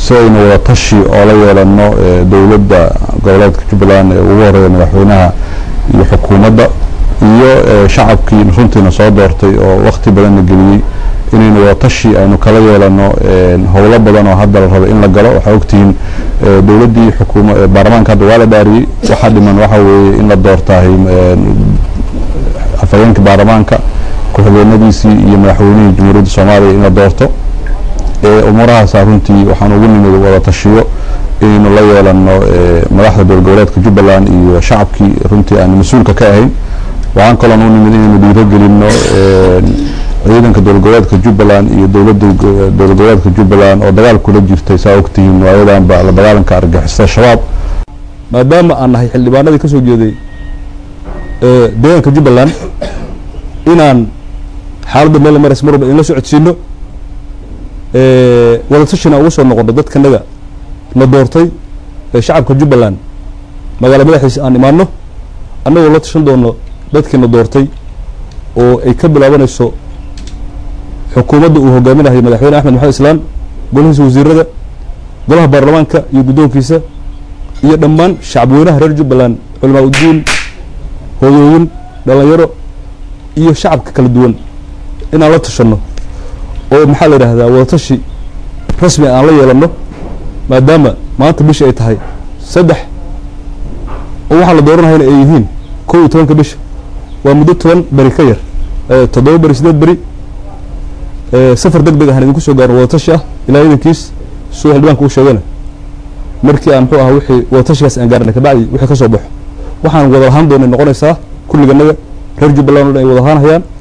سينا وطشي أولا يلانو دولة قولات جبلان ووري مدحوينها يحكومة iyo shacabkii runtiina soo doortay oo waqti badan geliyay inaynu watashi aynu kala yeelano howlo badan oo hadda la rabo in la galo waxa ogtiin dawladii xukuumadda baarlamaanka hadda waa la dhaariyay waxa dhiman waxa weeye in la doortay afayeenka baarlamaanka ku-xigeenadiisii iyo madaxweynihii jamhuuriyadda Soomaaliya in la doorto umurahaas runtii waxaan ugu nimid wada tashiyo inaynu la yeelano madaxda dowladgoboleedka Jubbaland iyo shacabkii runtii aan mas'uulka ka ahayn waxaan kaloo nimid inaynu dhiirigelino ciidanka dowladgoboleedka Jubbaland iyo dowladgoboleedka Jubbaland oo dagaal kula jirtay saawagtiin waayadan ba la dagaalanka argagixisada shabaab maadaama aan nahay xildhibaanadii ka soo jeeday deegaanka Jubbaland inaan xaaladda meel maris marba in la socodsiino wada tashina ugu soo noqdo dadkanaga la doortay shacabka Jubbaland magaalada madaxiisa aan imaano annagoo la tashan doono dadkina doortay oo ay ka bilaabanayso xukuumadda uu hogaaminayo madaxweyne Axmed Maxamed Islaan golaha wasiirada golaha baarlamaanka iyo guddoonkiisa iyo dhammaan shacabweynaha reer Jubbaland culimada diin hooyooyin dhalinyaro iyo shacabka kala duwan inaan la tashano oo maxaa la yiraahdaa wada tashi rasmi aan la yeelano maadaama maanta bisha ay tahay 3 oo waxa la dooranayo ay yihiin 12 bisha waa muddo 10 bari ka yar 7 bari 8 bari safar degdeg ah idinku soo gaaro wada tashi ah ilaa idinkiis soo xildhibaanku u sheegana markii aan muxuu wixii wada tashigaas aan gaarnay ka bacdi wixii ka soo baxo waxaan wada lahaan doonay noqonaysaa kulliganaga reer Jubbaland ay wada lahaanayaan